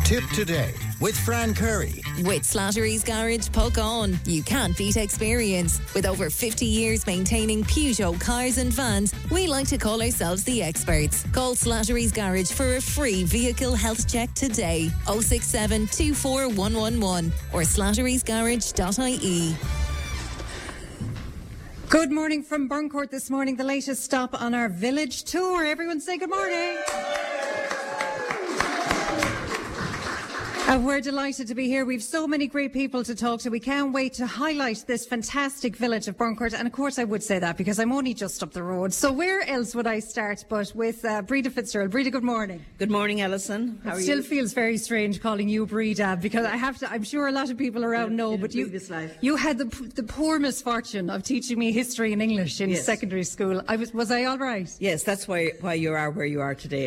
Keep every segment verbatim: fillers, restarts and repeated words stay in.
Tip Today with Fran Curry. With Slattery's Garage, puck on. You can't beat experience. With over fifty years maintaining Peugeot cars and vans, we like to call ourselves the experts. Call Slattery's Garage for a free vehicle health check today. oh six seven, two four one one one or slatterys garage dot I E. Good morning from Burncourt this morning, the latest stop on our village tour. Everyone say good morning. Uh, we're delighted to be here. We've so many great people to talk to. We can't wait to highlight this fantastic village of Burncourt. And of course I would say that because I'm only just up the road. So where else would I start but with uh, Breda Fitzgerald. Breda, good morning. Good morning, Alison. How it are still you? feels very strange calling you Breda because I have to, I'm sure a lot of people around in, know, in but you, life. you had the, the poor misfortune of teaching me history and English in yes. secondary school. I was, was I all right? Yes, that's why, why you are where you are today.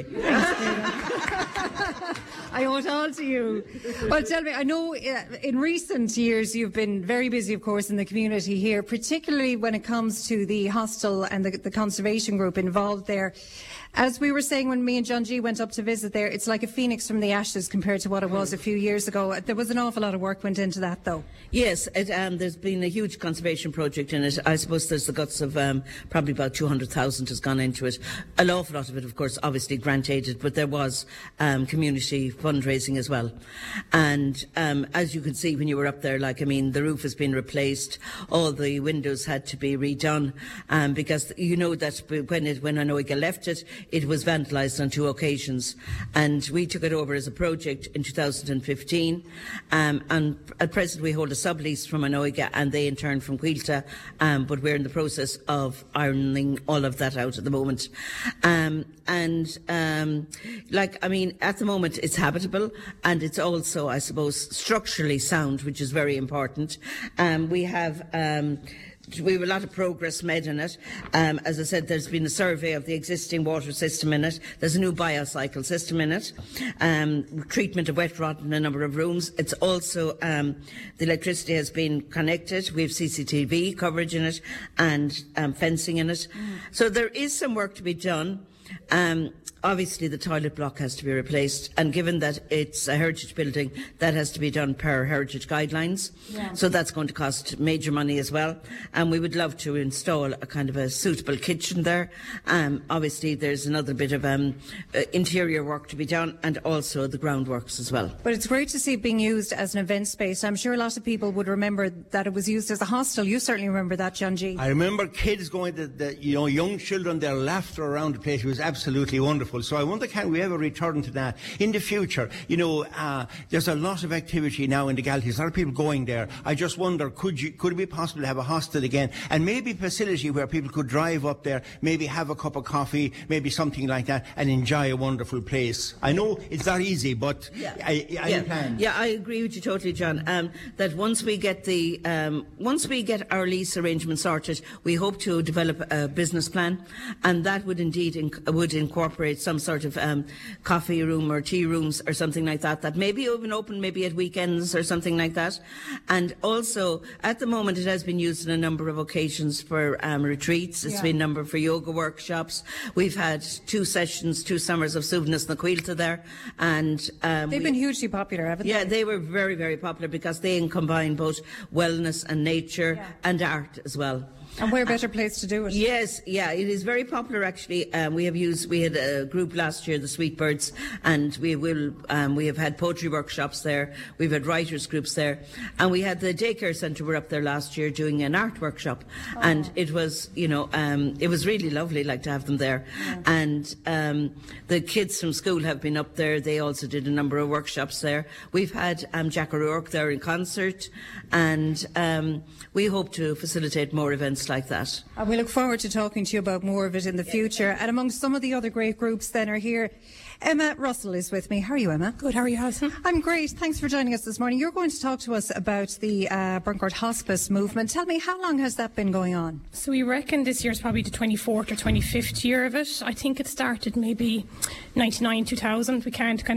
I owe it all to you. Well, tell me, I know uh, in recent years you've been very busy, of course, in the community here, particularly when it comes to the hostel and the, the conservation group involved there. As we were saying when me and John G went up to visit there, it's like a phoenix from the ashes compared to what it was a few years ago. There was an awful lot of work went into that, though. Yes, it, um, there's been a huge conservation project in it. I suppose there's the guts of um, probably about two hundred thousand has gone into it. An awful lot of it, of course, obviously grant-aided, but there was um, community fundraising as well. And um, as you could see when you were up there, like, I mean, the roof has been replaced, all the windows had to be redone, um, because you know that when it, when Anoiga left it, it was vandalised on two occasions, and we took it over as a project in two thousand fifteen, um, and at present we hold a sublease from Anoiga and they in turn from Quilta, um, but we're in the process of ironing all of that out at the moment. Um, and um, like, I mean, at the moment it's habitable and it's also, I suppose, structurally sound, which is very important. Um, we have um, We have a lot of progress made in it. Um, as I said, there's been a survey of the existing water system in it. There's a new biocycle system in it. Um, treatment of wet rot in a number of rooms. It's also, um, the electricity has been connected. We have C C T V coverage in it and um, fencing in it. Mm. So there is some work to be done. Um, Obviously, the toilet block has to be replaced, and given that it's a heritage building, that has to be done per heritage guidelines. Yeah. So that's going to cost major money as well. And we would love to install a kind of a suitable kitchen there. Um, obviously, there's another bit of um, uh, interior work to be done, and also the groundworks as well. But it's great to see it being used as an event space. I'm sure a lot of people would remember that it was used as a hostel. You certainly remember that, John G. I remember kids going to the, you know, young children, their laughter around the place was absolutely wonderful. So I wonder, can we ever return to that in the future? You know, uh, there's a lot of activity now in the Galties. A lot of people going there. I just wonder, could you, could it be possible to have a hostel again, and maybe a facility where people could drive up there, maybe have a cup of coffee, maybe something like that, and enjoy a wonderful place. I know it's not easy, but yeah. I, I yeah. plan. Yeah, I agree with you totally, John. Um, that once we get the um, once we get our lease arrangement sorted, we hope to develop a business plan, and that would indeed inc- would incorporate some sort of um, coffee room or tea rooms or something like that, that maybe even open maybe at weekends or something like that. And also, at the moment, it has been used in a number of occasions for um, retreats. It's yeah. been a number for yoga workshops. We've had two sessions, two summers of Suvnas na Quilta there. And um, They've we, been hugely popular, haven't yeah, they? Yeah, they were very, very popular because they combine both wellness and nature yeah. and art as well. And where better place to do it? Yes, yeah, it is very popular actually. Um, we have used, we had a group last year, the Sweet Birds, and we will, um, we have had poetry workshops there. We've had writers groups there, and we had the daycare centre were up there last year doing an art workshop, oh. and it was, you know, um, it was really lovely, like to have them there. Yeah. And um, the kids from school have been up there. They also did a number of workshops there. We've had um, Jack O'Rourke there in concert, and um, we hope to facilitate more events like that. And we look forward to talking to you about more of it in the future. And among some of the other great groups then are here, Emma Russell is with me. How are you, Emma? Good, how are you, Alison? I'm great. Thanks for joining us this morning. You're going to talk to us about the uh, Burncourt Hospice movement. Tell me, how long has that been going on? So we reckon this year's probably the twenty-fourth or twenty-fifth year of it. I think it started maybe ninety-nine, two thousand. We can't kind of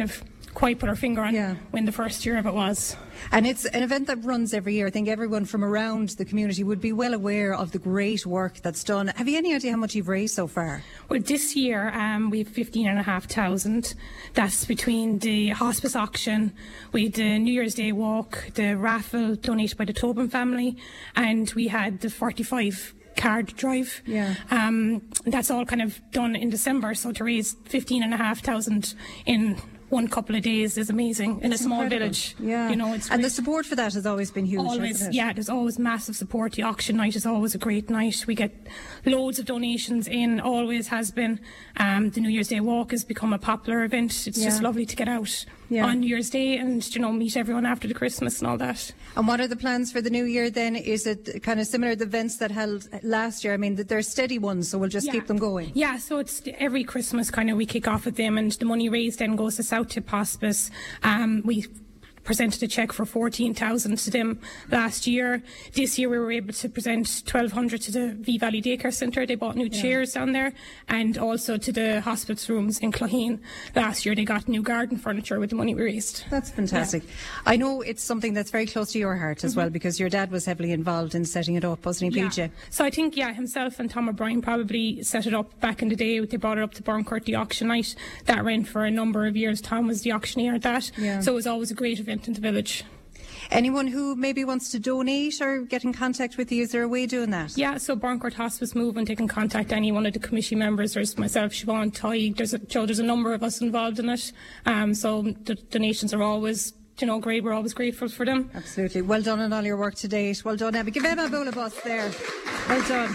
quite put our finger on Yeah. when the first year of it was. And it's an event that runs every year. I think everyone from around the community would be well aware of the great work that's done. Have you any idea how much you've raised so far? Well, this year um, we have fifteen and a half thousand. That's between the hospice auction, we had the New Year's Day walk, the raffle donated by the Tobin family, and we had the forty-five card drive. Yeah. Um, that's all kind of done in December. So to raise fifteen and a half thousand in one couple of days is amazing in It's a small incredible. village. Yeah. You know, it's and the great. support for that has always been huge. Always, hasn't it? yeah, there's always massive support. The auction night is always a great night. We get loads of donations in, always has been. Um, the New Year's Day walk has become a popular event. It's just Yeah. lovely to get out Yeah. on New Year's Day and, you know, meet everyone after the Christmas and all that. And what are the plans for the new year then? Is it kind of similar to the events that held last year? I mean, they're steady ones, so we'll just Yeah. keep them going. Yeah, so it's every Christmas kind of we kick off with them, and the money raised then goes to South Tip Hospice. Um, we presented a cheque for fourteen thousand to them last year. This year we were able to present twelve hundred to the V Valley Daycare Centre. They bought new chairs down there, and also to the hospice rooms in Clogheen. Last year they got new garden furniture with the money we raised. That's fantastic. I know it's something that's very close to your heart as Mm-hmm. well, because your dad was heavily involved in setting it up, wasn't he, P J? So I think, yeah, himself and Tom O'Brien probably set it up back in the day. They brought it up to Burncourt, the auction night. That ran for a number of years. Tom was the auctioneer at that. Yeah. So it was always a great event in the village. Anyone who maybe wants to donate or get in contact with you, is there a way of doing that? Yeah, so Burncourt Hospice Movement, they can contact any one of the committee members. There's myself, Siobhan, Ty, there's a, Joe, there's a number of us involved in it. Um, so the donations are always, you know, great. We're always grateful for them. Absolutely. Well done on all your work to date. Well done, Emma. Give Emma a Boulabus there. Well done.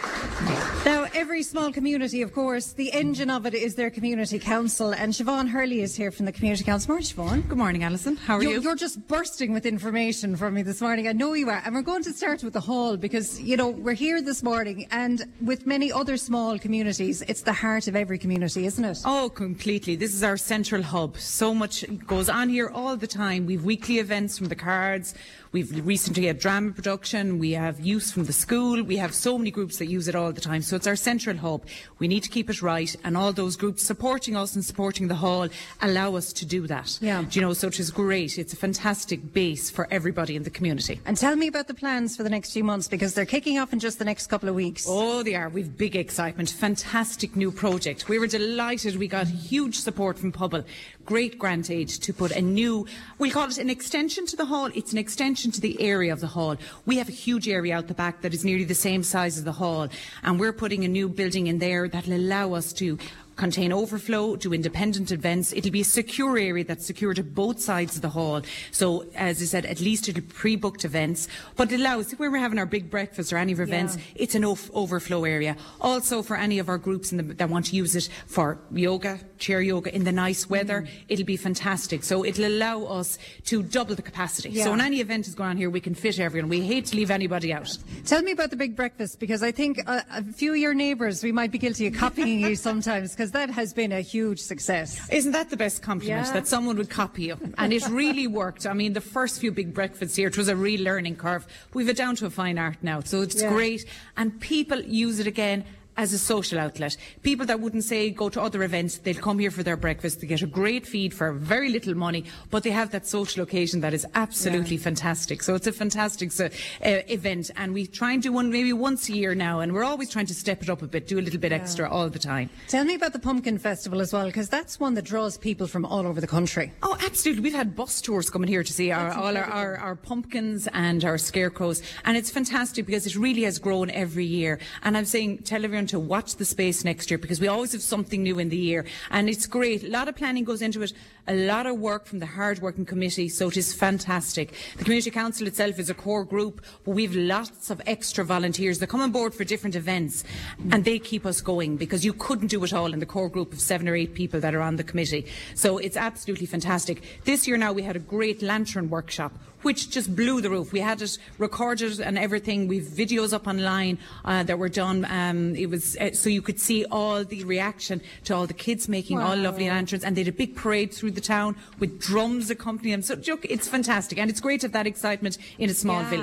Now, every small community, of course, the engine of it is their community council, and Siobhan Hurley is here from the community council. Morning, Siobhan. Good morning, Alison. How are You're, you? you're just bursting with information for me this morning. I know you are. And we're going to start with the hall because, you know, we're here this morning, and with many other small communities, it's the heart of every community, isn't it? Oh, completely. This is our central hub. So much goes on here all the time. We've weekly events from the cards. We've recently had drama production. We have use from the school. We have so many groups that use it all the time. So it's our central hub. We need to keep it right. And all those groups supporting us and supporting the hall allow us to do that. Yeah. Do you know, so it is great. It's a fantastic base for everybody in the community. And tell me about the plans for the next few months, because they're kicking off in just the next couple of weeks. Oh, they are. We've big excitement. Fantastic new project. We were delighted. We got huge support from Pobble. Great grant aid to put a new, we'll call it an extension to the hall. It's an extension to the area of the hall. We have a huge area out the back that is nearly the same size as the hall. And we're putting a new building in there that will allow us to contain overflow, do independent events. It'll be a secure area that's secure to both sides of the hall. So, as I said, at least it'll pre-booked events. But it allows, if we were having our big breakfast or any of our events, Yeah. it's an off- overflow area. Also, for any of our groups in the, that want to use it for yoga, chair yoga in the nice weather, Mm. it'll be fantastic. So it'll allow us to double the capacity. Yeah. So when any event is going on here, we can fit everyone. We hate to leave anybody out. Tell me about the big breakfast, because I think a, a few of your neighbours, we might be guilty of copying you sometimes, because that has been a huge success. Isn't that the best compliment, Yeah. that someone would copy you? And it really worked. I mean, the first few big breakfasts here, it was a real learning curve. We've it down to a fine art now, so it's Yeah. great. And people use it again as a social outlet. People that wouldn't say go to other events, they'll come here for their breakfast. They get a great feed for very little money, but they have that social occasion that is absolutely Yeah. fantastic. So it's a fantastic uh, event, and we try and do one maybe once a year now, and we're always trying to step it up a bit, do a little bit extra all the time. Tell me about the Pumpkin Festival as well, because that's one that draws people from all over the country. Oh, absolutely. We've had bus tours coming here to see our, That's all our, incredible. our, our pumpkins and our scarecrows. And it's fantastic because it really has grown every year. And I'm saying, tell everyone to watch the space next year, because we always have something new in the year. And it's great. A lot of planning goes into it, a lot of work from the hard-working committee, so it is fantastic. The Community Council itself is a core group, but we have lots of extra volunteers that come on board for different events, and they keep us going, because you couldn't do it all in the core group of seven or eight people that are on the committee. So it's absolutely fantastic. This year now we had a great lantern workshop, which just blew the roof. We had it recorded and everything. We've videos up online uh, that were done. Um, it was uh, so you could see all the reaction to all the kids making all lovely lanterns, and they had a big parade through the town with drums accompanying them. So look, it's fantastic, and it's great to have that excitement in a small Yeah. village.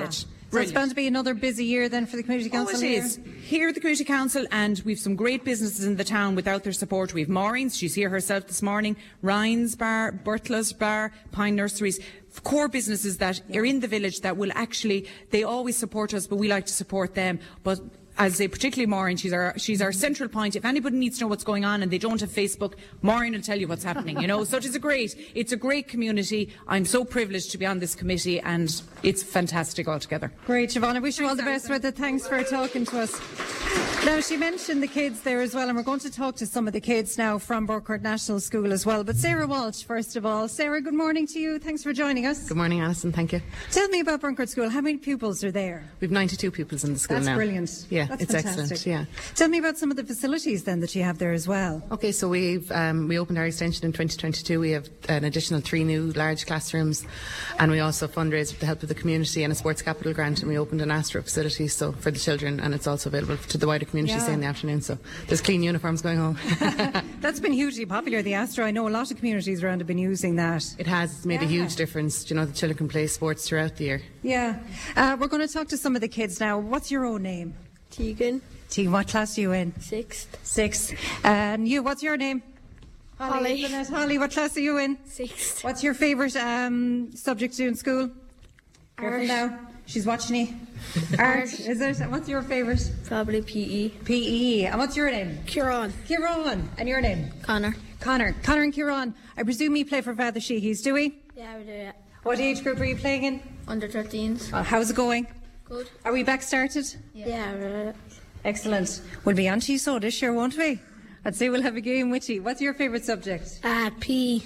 So it's bound to be another busy year then for the Community Council. Oh, it here? is. Here at the Community Council, and we've some great businesses in the town without their support. We've Maureen's, she's here herself this morning, Ryan's Bar, Bertla's Bar, Pine Nurseries, core businesses that are in the village that will actually, they always support us, but we like to support them. But as I say, particularly Maureen, she's our she's our central point. If anybody needs to know what's going on and they don't have Facebook, Maureen will tell you what's happening. You know, so it is a great, it's a great community. I'm so privileged to be on this committee, and it's fantastic altogether. Great, Siobhan. I wish you all the best with it. Thanks for talking to us. Now, she mentioned the kids there as well, and we're going to talk to some of the kids now from Burcourt National School as well. But Sarah Walsh, first of all. Sarah, good morning to you. Thanks for joining us. Good morning, Alison. Thank you. Tell me about Burcourt School. How many pupils are there? We've ninety-two pupils in the school That's now. brilliant. Yeah, That's it's fantastic. excellent. Yeah. Tell me about some of the facilities then that you have there as well. Okay, so we've um, we opened our extension in twenty twenty-two. We have an additional three new large classrooms, and we also fundraised with the help of the community and a sports capital grant, and we opened an Astro facility so for the children, and it's also available to the wider community Yeah. say in the afternoon. So there's clean uniforms going home. That's been hugely popular, the Astro. I know a lot of communities around have been using that. It has it's made a Yeah. huge difference. You know, the children can play sports throughout the year. Yeah. Uh, we're going to talk to some of the kids now. What's your own name? Tegan, Tegan, what class are you in? sixth. Sixth. And you, what's your name? Holly. Isn't it? Holly, what class are you in? Sixth. What's your favourite um, subject to do in school? Careful Art. now. She's watching you. Art, is it? And what's your favourite? Probably P E. P E. And what's your name? Kieran. Kieran. And your name? Connor. Connor. Connor and Kieran. I presume you play for Father Sheehy's, do we? Yeah, we do it. What age group are you playing in? Under thirteens. Uh, how's it going? Good. Are we back started? Yeah, we do it. Excellent. We'll be on to you so this year, won't we? I'd say we'll have a game with you. What's your favourite subject? Uh, P.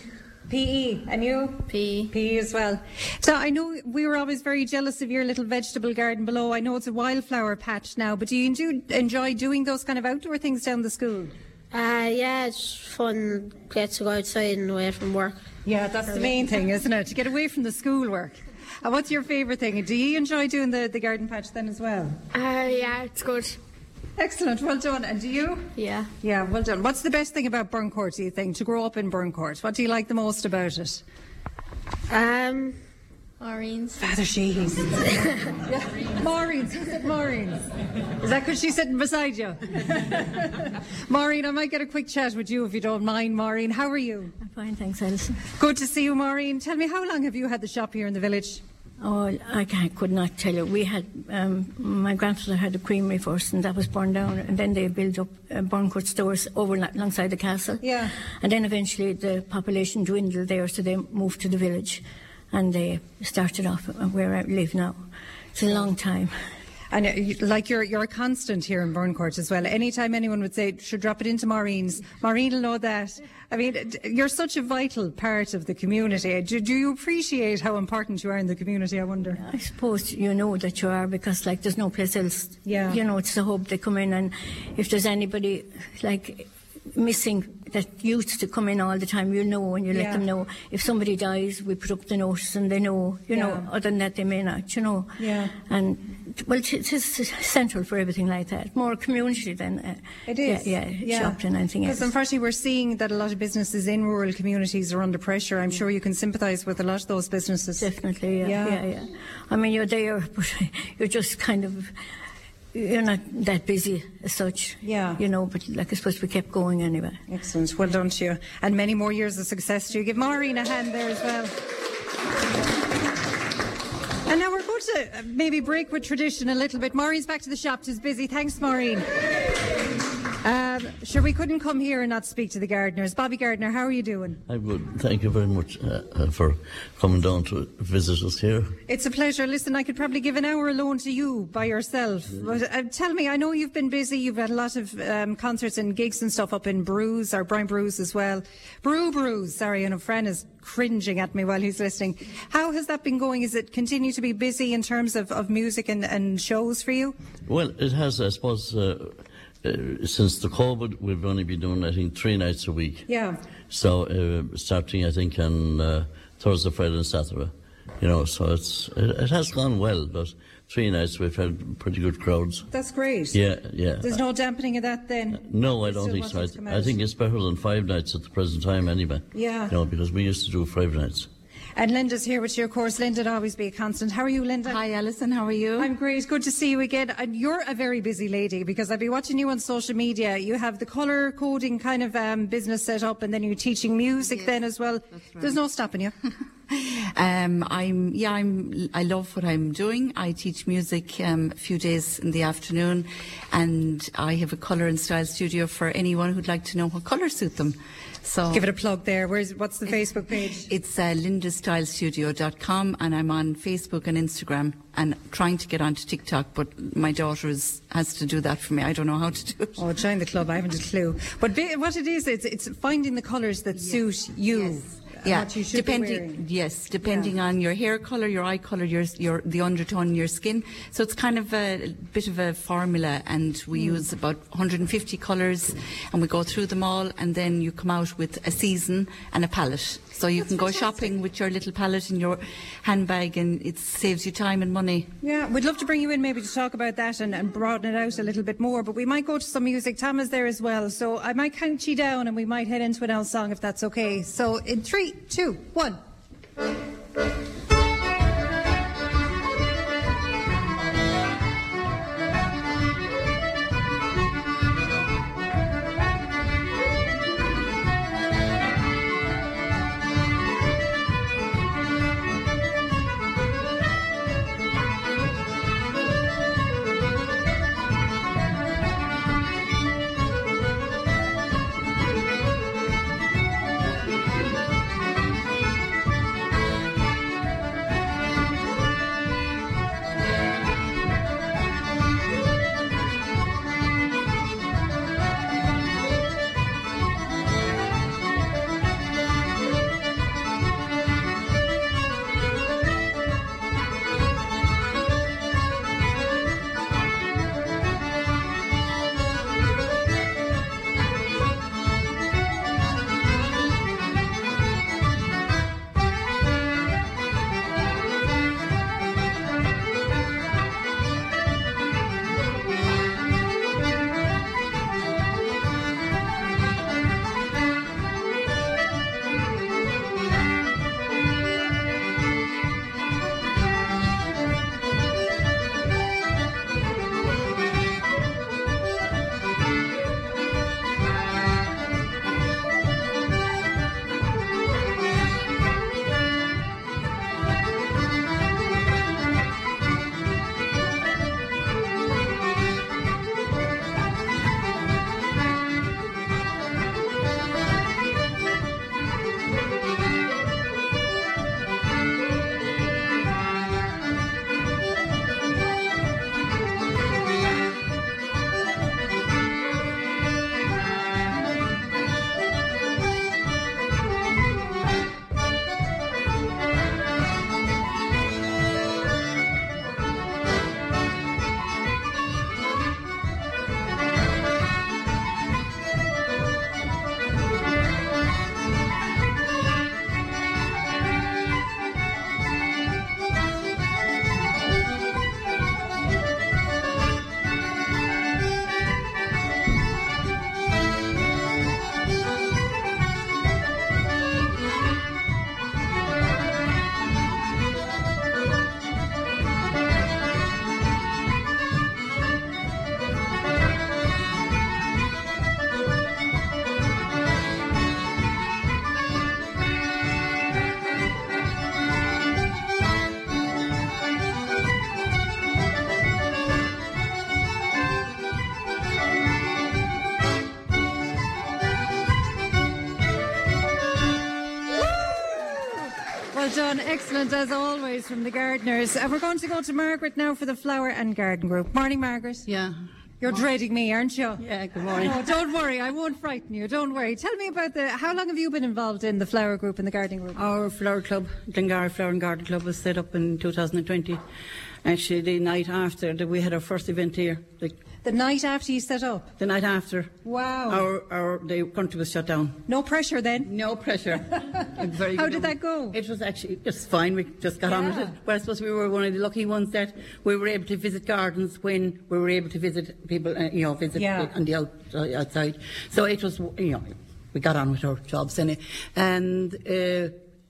P E. And you? P. P E as well. So I know we were always very jealous of your little vegetable garden below. I know it's a wildflower patch now, but do you enjoy, enjoy doing those kind of outdoor things down the school? Uh, yeah, it's fun. Get to go outside and away from work. Yeah, that's the main thing, isn't it? To get away from the schoolwork. And what's your favourite thing? Do you enjoy doing the, the garden patch then as well? Uh, yeah, it's good. Excellent, well done. And do you? Yeah. Yeah, well done. What's the best thing about Burncourt, do you think, to grow up in Burncourt? What do you like the most about it? Um, Maureen's. Father Sheehy's. Yeah. Maureen's. Who said Maureen's? Is that because she's sitting beside you? Maureen, I might get a quick chat with you if you don't mind, Maureen. How are you? I'm fine, thanks, Alison. Good to see you, Maureen. Tell me, how long have you had the shop here in the village? Oh, I can't, could not tell you. We had, um, my grandfather had a creamery first, and that was burned down, and then they built up uh, Burncourt stores over alongside the castle. Yeah. And then eventually the population dwindled there, so they moved to the village, and they started off where I live now. It's a long time. And uh, you- like you're you're a constant here in Burncourt as well. Anytime anyone would say, should drop it into Maureen's, Maureen will know that. I mean, d- you're such a vital part of the community. Do, do you appreciate how important you are in the community, I wonder? I suppose you know that you are, because like there's no place else. Yeah. You know, it's the hub. They come in, and if there's anybody like missing that used to come in all the time, you know, and you Yeah. let them know. If somebody dies, we put up the notice and they know, you know. Yeah. Other than that, they may not, you know. Yeah. And well, it's, it's central for everything like that. More community than uh, It is. Yeah, yeah, shop than anything else. Because unfortunately we're seeing that a lot of businesses in rural communities are under pressure. I'm sure you can sympathise with a lot of those businesses. Definitely, yeah, Yeah. yeah, yeah. I mean, you're there, but you're just kind of, you're not that busy as such. Yeah. You know, but like I suppose we kept going anyway. Excellent. Well done to you. And many more years of success to you. Give Maureen a hand there as well. And now we're going to uh, maybe break with tradition a little bit. Maureen's back to the shop. She's busy. Thanks, Maureen. Um, sure, we couldn't come here and not speak to the gardeners. Bobby Gardner, how are you doing? I'm good. Thank you very much uh, uh, for coming down to visit us here. It's a pleasure. Listen, I could probably give an hour alone to you by yourself. But uh, tell me, I know you've been busy. You've had a lot of um, concerts and gigs and stuff up in Brews, or Brian Brews as well. Brew Brews, sorry, and a friend is cringing at me while he's listening. How has that been going? Is it continue to be busy in terms of, of music and, and shows for you? Well, it has, I suppose, uh, uh, since the COVID, we've only been doing, I think, three nights a week. Yeah. So, uh, starting, I think, on uh, Thursday, Friday and Saturday. You know, so it's it, it has gone well, but three nights we've had pretty good crowds. That's great. Yeah, yeah. There's no dampening of that then? No, I You don't still think want so. it to come I, I out? think it's better than five nights at the present time anyway. Yeah. You know, because we used to do five nights. And Linda's here with you, of course. Linda would always be a constant. How are you, Linda? Hi, Alison. How are you? I'm great. Good to see you again. And you're a very busy lady because I've been watching you on social media. You have the colour coding kind of um, business set up, and then you're teaching music yes, then as well. Right. There's no stopping you. um, I'm yeah. I'm. I love what I'm doing. I teach music um, a few days in the afternoon, and I have a colour and style studio for anyone who'd like to know what colours suit them. So give it a plug there. Where's what's the Facebook page? It's uh, linda style studio dot com, and I'm on Facebook and Instagram, and trying to get onto TikTok, but my daughter is, has to do that for me. I don't know how to do it. Oh, join the club. I haven't a clue. But be, what it is, it's, it's finding the colours that yes. suit you. Yes. Yeah, depending. Yes, depending yeah. on your hair colour, your eye colour, your your the undertone in your skin. So it's kind of a bit of a formula, and we mm. use about one hundred fifty colours, and we go through them all, and then you come out with a season and a palette. So you That's can go fantastic. shopping with your little palette in your handbag, and it saves you time and money. Yeah, we'd love to bring you in maybe to talk about that and, and broaden it out a little bit more, but we might go to some music. Tam is there as well, so I might count you down and we might head into an L song if that's okay. So in three, two, one. Well done, excellent as always from the gardeners. And we're going to go to Margaret now for the Flower and Garden Group. Morning, Margaret. Yeah. You're dreading me, aren't you? Yeah, good morning. No, don't worry, I won't frighten you, don't worry. Tell me about the, how long have you been involved in the Flower Group and the Gardening Group? Our Flower Club, Glengarry Flower and Garden Club, was set up in two thousand twenty. Actually, the night after that we had our first event here. The, the night after you set up? The night after. Wow. Our, our the country was shut down. No pressure then? No pressure. Very How good did that go? It was actually just fine. We just got yeah. on with it. Well, I suppose we were one of the lucky ones that we were able to visit gardens when we were able to visit people, uh, you know, visit yeah. on the out, uh, outside. So it was, you know, we got on with our jobs anyway. And uh,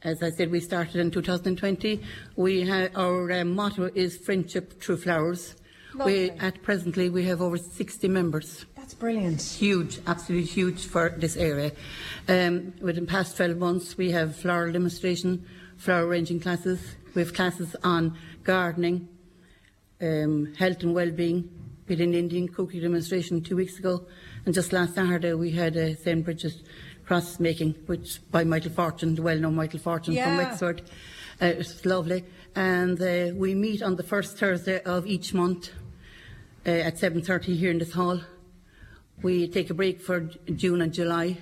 as I said, we started in two thousand twenty. We ha- our uh, motto is friendship through flowers. We, at presently, we have over sixty members. That's brilliant. Huge, absolutely huge for this area. Um, within the past twelve months, we have floral demonstration, flower arranging classes. We have classes on gardening, um, health and well-being. We did an Indian cookie demonstration two weeks ago. And just last Saturday, we had a Saint Bridget cross making, which by Michael Fortune, the well-known Michael Fortune Yeah. from Wexford. Uh, it's lovely. And uh, we meet on the first Thursday of each month uh, at seven thirty here in this hall. We take a break for June and July.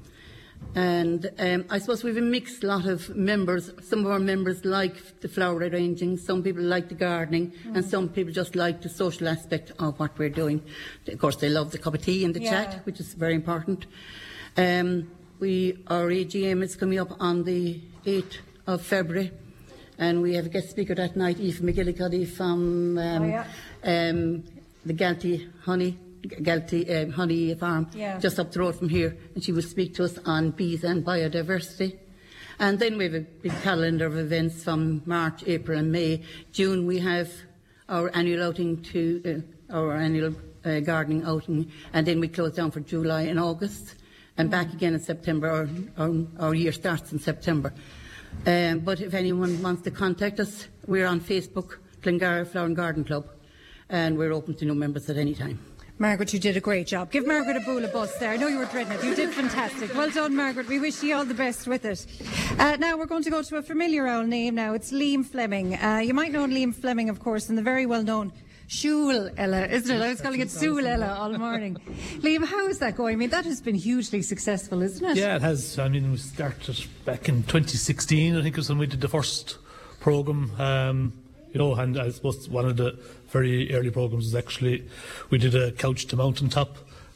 And um, I suppose we have a mixed lot of members. Some of our members like the flower arranging, some people like the gardening, mm. and some people just like the social aspect of what we're doing. Of course, they love the cup of tea and the Yeah. chat, which is very important. Um, we Our A G M is coming up on the eighth of February, and we have a guest speaker that night, Aoife McGillicuddy from um, Oh, yeah. um, the Galty Honey. Galty um, Honey Farm, Yeah. just up the road from here, and she will speak to us on bees and biodiversity. And then we have a big calendar of events from March, April and May. June we have our annual outing to uh, our annual uh, gardening outing, and then we close down for July and August, and back again in September. Our, our, our year starts in September. Um, but if anyone wants to contact us, we're on Facebook, Glengarry Flower and Garden Club, and we're open to new members at any time. Margaret, you did a great job. Give Margaret a bowl of buzz there. I know you were dreading it. You did fantastic. Well done, Margaret. We wish you all the best with it. Uh, now we're going to go to a familiar old name now. It's Liam Fleming. Uh, you might know Liam Fleming, of course, in the very well-known Shul Ella, isn't it? I was calling it Sul Ella all morning. Liam, how is that going? I mean, that has been hugely successful, isn't it? Yeah, it has. I mean, we started back in twenty sixteen, I think it was when we did the first programme. Um, you know, and I suppose one of the very early programmes was actually, we did a couch to mountaintop.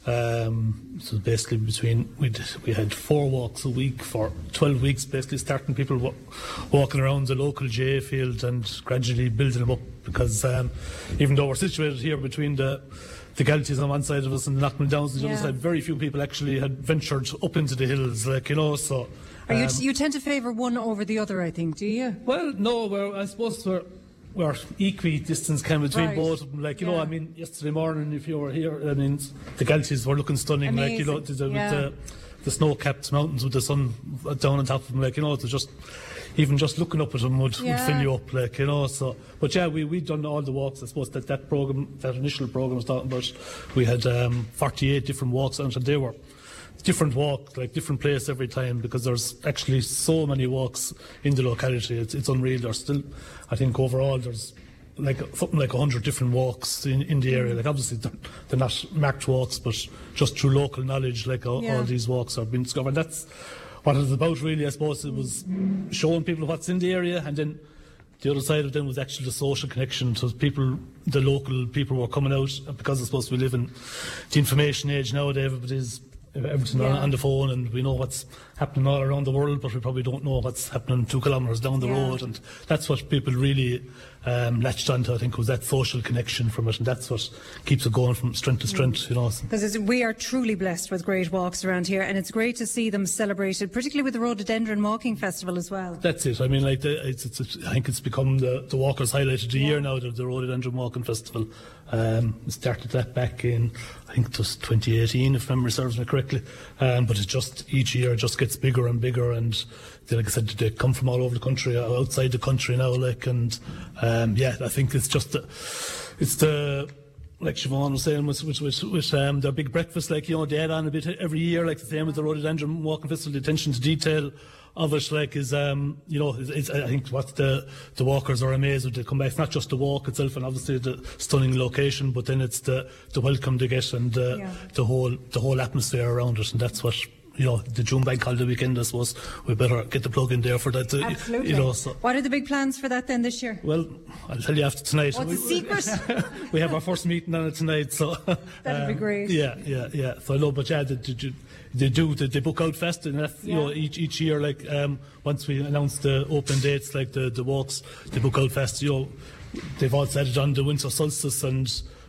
Um, so basically between, we did, we had four walks a week for twelve weeks, basically starting people w- walking around the local J field and gradually building them up, because um, even though we're situated here between the the Galties on one side of us and the Knockmill Downs on the Yeah. other side, very few people actually had ventured up into the hills, like, you know, so... Are you, um, you tend to favour one over the other, I think, do you? Well, no, we're, I suppose we're, we're equi distance kind of between Right. both of them. Like, you know, Yeah. I mean, yesterday morning, if you were here, I mean, the Galties were looking stunning. Like, you know, Amazing. the, the, Yeah. with the, the snow-capped mountains with the sun down on top of them, like, you know, it's just, even just looking up at them would, Yeah. would fill you up, like, you know, so. But yeah, we, we'd done all the walks. I suppose that, that programme, that initial programme I was talking about, we had um, forty-eight different walks, and they were different walks, like different place every time, because there's actually so many walks in the locality. It's, it's unreal. There's still, I think overall there's like something like a hundred different walks in, in the area. Like obviously they're, they're not marked walks, but just through local knowledge, like all, Yeah. all these walks are being discovered. And that's what it was about, really. I suppose it was showing people what's in the area, and then the other side of them was actually the social connection. So people, the local people were coming out, because I suppose we live in the information age nowadays. Everybody's everything Yeah. on, on the phone, and we know what's happening all around the world, but we probably don't know what's happening two kilometres down the Yeah. road. And that's what people really um, latched onto, I think, was that social connection from it, and that's what keeps it going from strength to strength, you know. Because we are truly blessed with great walks around here, and it's great to see them celebrated, particularly with the Rhododendron Walking Festival as well. That's it. I mean, like, the, it's, it's, it's, I think it's become the, the walkers' highlight of the year now, the, the Rhododendron Walking Festival. Um, we started that back in, I think it was twenty eighteen, if memory serves me correctly. Um, but it just, each year, it just gets bigger and bigger, and they, like I said, they come from all over the country, outside the country now, like, and um, yeah, I think it's just, the, it's the, like Siobhan was saying, with, with, with, with um, their big breakfast, like, you know, they add on a bit every year, like the same as the Rhododendron Walking Festival, the attention to detail of it, like, is, um, you know, it's, it's, I think what the, the walkers are amazed when they come back. It's not just the walk itself and obviously the stunning location, but then it's the, the welcome they get, and uh, Yeah. the whole, the whole atmosphere around it, and that's what, you know, the June Bank Holiday weekend, I suppose, we better get the plug in there for that. Uh, Absolutely. You know, so. What are the big plans for that then this year? Well, I'll tell you after tonight. What's the secret? We have our first meeting on it tonight, so That'd be um, great. Yeah, yeah, yeah. So I know, but yeah, they, they, they do. They, they book out fest, and that's, you know, Yeah. each each year. Like um, once we announce the open dates, like the the walks, they book out fest. You know, they've all set it on the winter solstice, and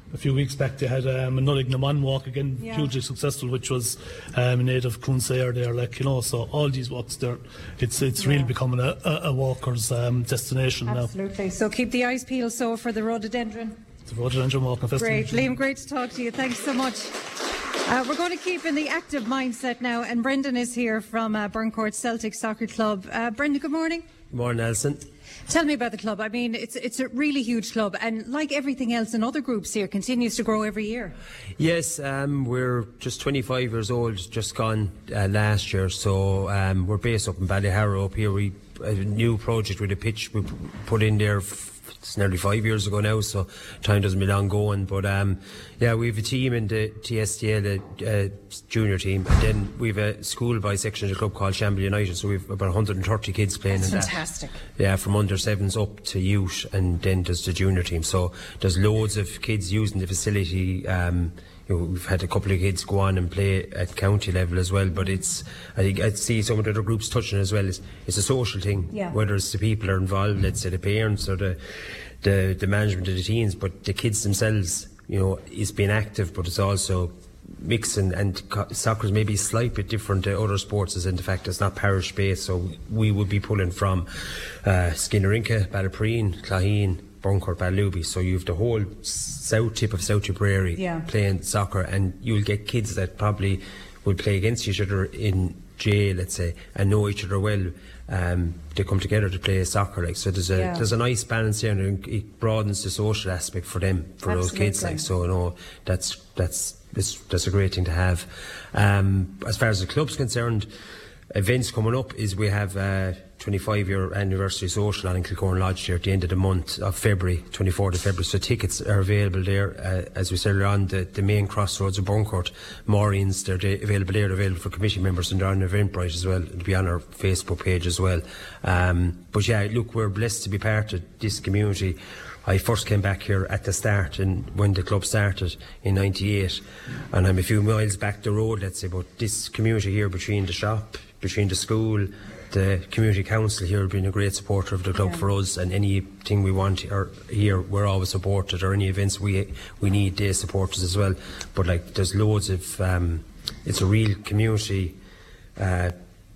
a few weeks back they had um, a Nullig Naman walk again, Yeah. hugely successful, which was um, in aid of Coonsayer there, like, you know, so all these walks there, it's it's really Yeah. becoming a, a, a walker's um, destination now. Absolutely. So keep the eyes peeled so for the Rhododendron. The Rhododendron Walking Festival. Great. Liam, great to talk to you. Thanks so much. Uh, we're going to keep in the active mindset now, and Brendan is here from uh, Burncourt Celtic Soccer Club. Uh, Brendan, good morning. Good morning, Alison. Tell me about the club. I mean, it's it's a really huge club, and like everything else in other groups here, continues to grow every year. Yes, um, we're just twenty-five years old, just gone uh, last year, so um, we're based up in Ballyharrow up here. We a new project with a pitch we put in there. F- It's nearly five years ago now, so time doesn't be long going. But um, yeah, we have a team in the T S D L, a uh, junior team, and then we have a school by section of the club called Shamble United. So we've about one hundred thirty kids playing That's in fantastic. that. Yeah, from under sevens up to youth, and then there's the junior team. So there's loads of kids using the facility. Um, You know, we've had a couple of kids go on and play at county level as well, but it's, I think I'd see some of the other groups touching it as well. It's, it's a social thing, Yeah. whether it's the people are involved, let's say the parents or the, the the management of the teams, but the kids themselves, you know, is being active, but it's also mixing, and co- soccer's maybe a slight bit different to other sports, as in the fact it's not parish based, so we would be pulling from uh, Skinnerinka, Ballypreen, Claheen, Burncourt, Balluby, so you have the whole south tip of South Tipperary Yeah. playing soccer, and you'll get kids that probably will play against each other in J, let's say, and know each other well. Um, they come together to play soccer, like, so there's a Yeah. there's a nice balance there, and it broadens the social aspect for them, for those kids, Absolutely. like, so you know, that's that's that's, that's a great thing to have. Um, as far as the club's concerned, events coming up is we have a twenty-five year anniversary social on in Kilcorn Lodge here at the end of the month of February, twenty-fourth of February, so tickets are available there. Uh, as we said earlier on, the, the main crossroads of Burncourt, Maureen's, they're de- available there, they're available for committee members, and they're on Eventbrite as well. It'll be on our Facebook page as well. Um, but yeah, look, we're blessed to be part of this community. I first came back here at the start, and when the club started in ninety-eight, and I'm a few miles back the road, let's say, but this community here, between the shop, between the school, the community council here, have been a great supporter of the club Yeah. for us, and anything we want or here, we're always supported, or any events we we need, they support us as well. But like, there's loads of um, it's a real community. Uh,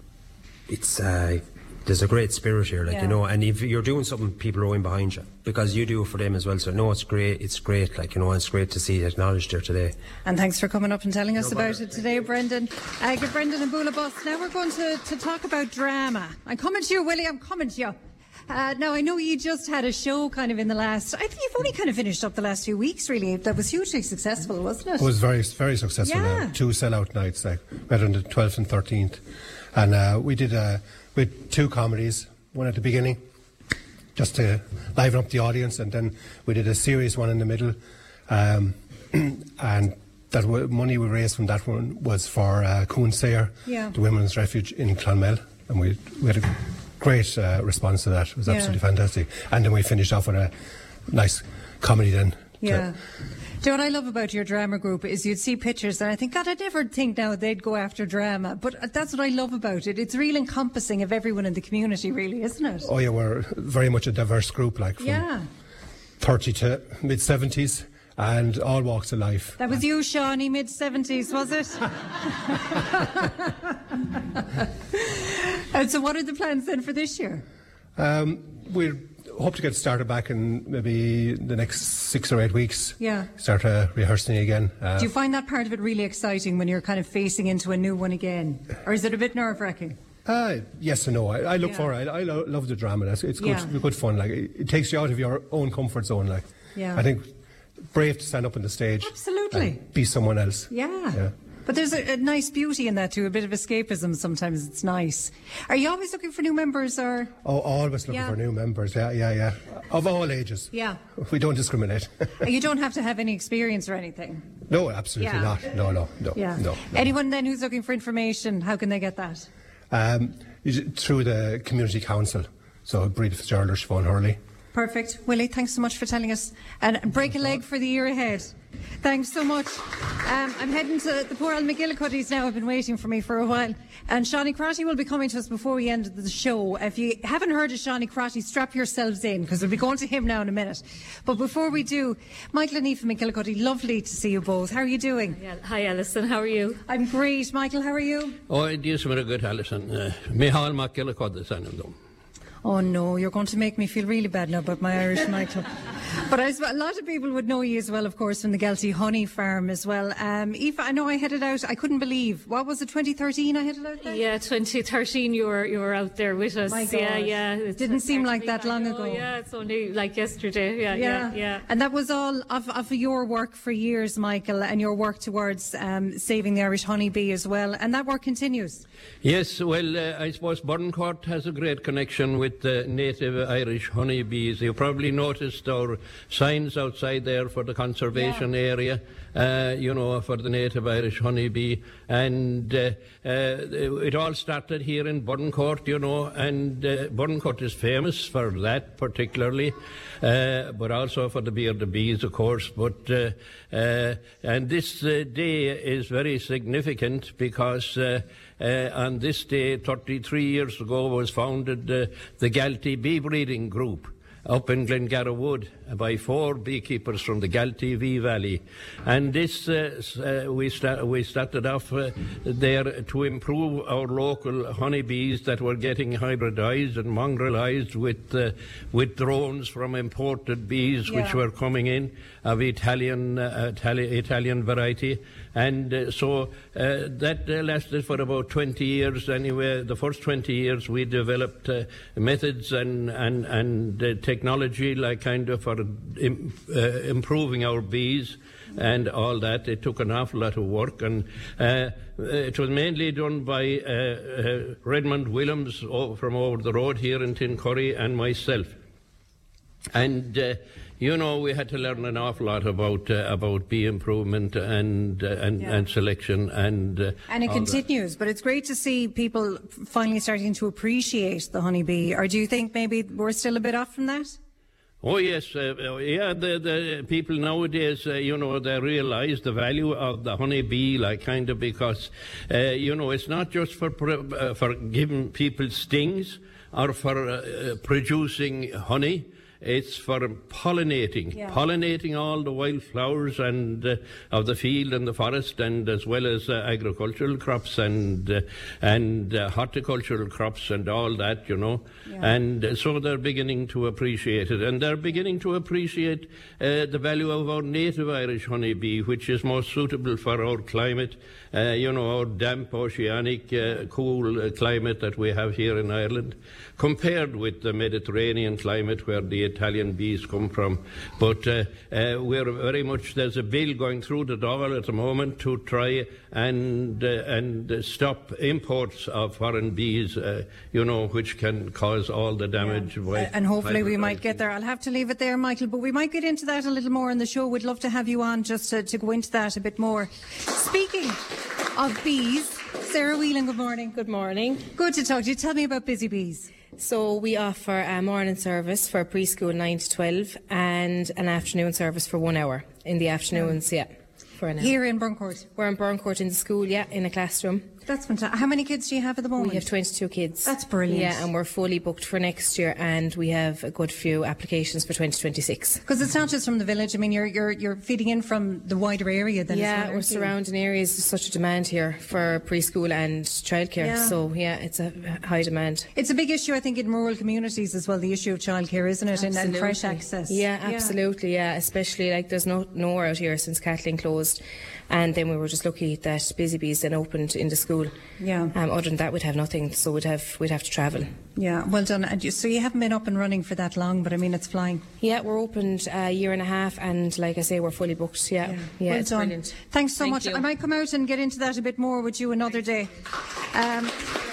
it's uh, there's a great spirit here, like, Yeah. you know, and if you're doing something, people are in behind you because you do it for them as well. So no, it's great. It's great, like, you know, and it's great to see it acknowledged here today. And thanks for coming up and telling us about it today, Brendan. Uh, give Brendan and Bula Bus. Now we're going to, to talk about drama. I'm coming to you, Willie. I'm coming to you. Uh, now, I know you just had a show kind of in the last, I think you've only kind of finished up the last few weeks, really. That was hugely successful, wasn't it? It was very, very successful. Yeah. Uh, two sellout nights, like, right on the twelfth and thirteenth. And uh, we did uh, we had two comedies, one at the beginning, just to liven up the audience, and then we did a serious one in the middle. Um, and that w- money we raised from that one was for uh, Coonsayer, Yeah. the Women's Refuge in Clonmel. And we, we had a great uh, response to that. It was Yeah. absolutely fantastic. And then we finished off with a nice comedy then. Yeah. Do you know what I love about your drama group is you'd see pictures and I think, God, I'd never think now they'd go after drama. But that's what I love about it. It's real encompassing of everyone in the community, really, isn't it? Oh yeah, we're very much a diverse group, like from Yeah. thirty to mid seventies, and all walks of life. That was you, Shawnee, mid seventies, was it? And so what are the plans then for this year? Um, we hope to get started back in maybe the next six or eight weeks. Yeah. Start uh, rehearsing again. Uh, Do you find that part of it really exciting when you're kind of facing into a new one again? Or is it a bit nerve-wracking? Uh, yes and no. I, I look Yeah. for it. I, I lo- love the drama. It's, it's good, Yeah. good fun. Like it, it takes you out of your own comfort zone. Like Yeah. I think brave to stand up on the stage. Absolutely. And be someone else. Yeah. Yeah. But there's a, a nice beauty in that too, a bit of escapism sometimes. It's nice. Are you always looking for new members or? Oh, always looking Yeah. for new members. Yeah, yeah, yeah. Of all ages. Yeah. We don't discriminate. You don't have to have any experience or anything. No, absolutely Yeah. not. No, no, no, Yeah. no. no. Anyone then who's looking for information, how can they get that? Um, is it through the community council. So Breda Fitzgerald or Siobhan Hurley. Perfect. Willie, thanks so much for telling us. And break a leg for the year ahead. Thanks so much. Um, I'm heading to the poor old McGillicuddies now. Have been waiting for me for a while. And Shawnee Crotty will be coming to us before we end the show. If you haven't heard of Shawnee Crotty, strap yourselves in, because we'll be going to him now in a minute. But before we do, Michael and Aoife McGillicuddy, lovely to see you both. How are you doing? Yeah. Hi, Alison. How are you? I'm great. Michael, how are you? Oh, it is very good, Alison. Mihal McGillicuddy, son of them. Oh no, you're going to make me feel really bad now about my Irish Michael. But I, a lot of people would know you as well, of course, from the Galtee Honey Farm as well. Um, Aoife, I know I headed out, I couldn't believe, what was it, twenty thirteen I headed out there? Yeah, twenty thirteen you were you were out there with us. My God. Yeah, yeah. It didn't seem like that long ago. Yeah, it's only like yesterday. Yeah, yeah, yeah. yeah. And that was all of, of your work for years, Michael, and your work towards um, saving the Irish honeybee as well. And that work continues. Yes, well, uh, I suppose Burncourt has a great connection with the native Irish honeybees. You probably noticed our signs outside there for the conservation yeah. area, uh, you know, for the native Irish honeybee. And uh, uh, it all started here in Burncourt, you know, and uh, Burncourt is famous for that particularly, uh, but also for the bearded bees, of course. But uh, uh, and this uh, day is very significant because uh, Uh, on this day, thirty-three years ago, was founded uh, the Galtee Bee Breeding Group up in Glengarra Wood by four beekeepers from the Galtee Bee Valley. And this, uh, uh, we, sta- we started off uh, there to improve our local honeybees that were getting hybridized and mongrelized with, uh, with drones from imported bees yeah. which were coming in of Italian, uh, Itali- Italian variety. And uh, so uh, that uh, lasted for about twenty years anyway. The first twenty years we developed uh, methods and, and, and uh, technology like kind of for im- uh, improving our bees and all that. It took an awful lot of work, and uh, it was mainly done by uh, uh, Redmond Williams o- from over the road here in Tincurry and myself. And uh, you know, we had to learn an awful lot about uh, about bee improvement and uh, and, yeah. and selection and uh, and it continues. That. But it's great to see people finally starting to appreciate the honeybee. Or do you think maybe we're still a bit off from that? Oh yes, uh, yeah. The, the people nowadays, uh, you know, they realise the value of the honeybee, like kind of because, uh, you know, it's not just for uh, for giving people stings or for uh, producing honey. It's for pollinating, yeah. pollinating all the wild flowers and uh, of the field and the forest, and as well as uh, agricultural crops and uh, and uh, horticultural crops and all that, you know. Yeah. And uh, so they're beginning to appreciate it, and they're beginning to appreciate uh, the value of our native Irish honeybee, which is more suitable for our climate. Uh, you know, our damp, oceanic, uh, cool uh, climate that we have here in Ireland, compared with the Mediterranean climate where the Italian bees come from. But uh, uh, we're very much, there's a bill going through the Dáil at the moment to try and uh, and uh, stop imports of foreign bees, uh, you know, which can cause all the damage. Yeah. Uh, and hopefully we might get there. I'll have to leave it there, Michael, but we might get into that a little more in the show. We'd love to have you on just to, to go into that a bit more. Speaking of bees, Sarah Whelan, good morning. Good morning. Good to talk to you. Tell me about Busy Bees. So we offer a morning service for preschool nine to twelve and an afternoon service for one hour in the afternoons, yeah. For an hour. Here in Burncourt? We're in Burncourt in the school, yeah, in a classroom. That's fantastic. How many kids do you have at the moment? We have twenty-two kids. That's brilliant. Yeah, and we're fully booked for next year, and we have a good few applications for twenty twenty-six. Because it's not just from the village. I mean, you're you're you're feeding in from the wider area then. Yeah, as well, we're surrounding areas. There's such a demand here for preschool and childcare. Yeah. So yeah, it's a high demand. It's a big issue, I think, in rural communities as well. The issue of childcare, isn't it? And, and fresh access. Yeah, absolutely. Yeah, especially like there's no nowhere out here since Kathleen closed. And then we were just lucky that Busy Bees then opened in the school. Yeah. Um, other than that, we'd have nothing, so we'd have we'd have to travel. Yeah, well done. And you, so you haven't been up and running for that long, but I mean, it's flying. Yeah, we're opened a year and a half, and like I say, we're fully booked. Yeah, yeah, yeah well it's done. brilliant. Thanks so Thank much. you. I might come out and get into that a bit more with you another day. Um,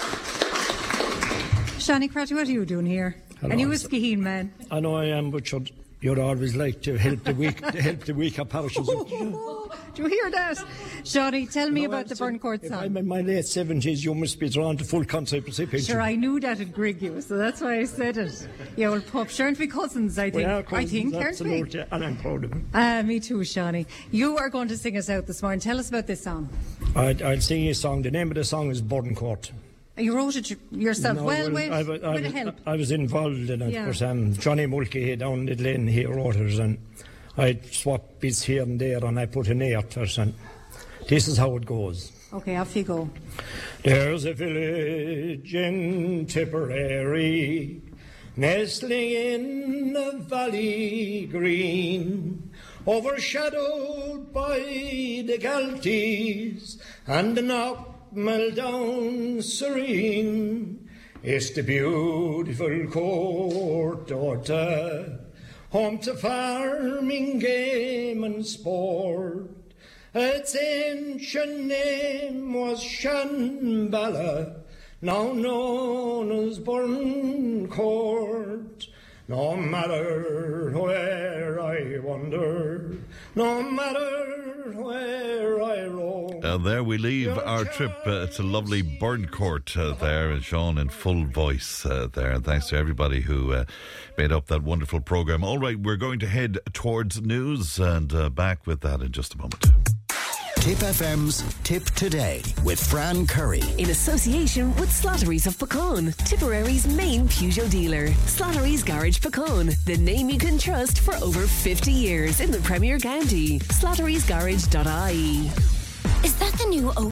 Shani Crotty, what are you doing here? Hello. And you a skiing man? I know I am, but you'd, you'd always like to help the weak, to help the weaker parishes. Do you hear that? Shawnee, tell me No, about the so Burncourt if song. I'm in my late seventies, you must be drawn to full contraception. Sure, I knew that would grig you, so that's why I said it. Yeah, well, pup, sure, aren't we cousins, I think? We are I cousins, think, aren't we? absolutely, and I'm proud of him. Ah, me too, Shawnee. You are going to sing us out this morning. Tell us about this song. I'd, I'll sing you a song. The name of the song is Burncourt. You wrote it yourself. No, well, wait, I, was- I, with was- help. I was involved in it, Yeah. but um, Johnny Mulkey here down the lane, he wrote it, and I swapped bits here and there, and I put an A to it, and this is how it goes. Okay, off you go. There's a village in Tipperary, nestling in a valley green, overshadowed by the Galties and the Knockmel down serene. It's the beautiful Court Dorta, home to farming, game and sport. Its ancient name was Shanballa, now known as Burncourt. No matter where I wander, no matter where I roam. Uh, there we leave our trip uh, to lovely Burncourt uh, there, and Sean in full voice uh, there. And thanks to everybody who uh, made up that wonderful programme. All right, we're going to head towards news and uh, back with that in just a moment. Tip F M's Tip Today with Fran Curry. In association with Slattery's of Pecan, Tipperary's main Peugeot dealer. Slattery's Garage Pecan, the name you can trust for over fifty years in the Premier County. Slattery's Garage dot I E. Is that the new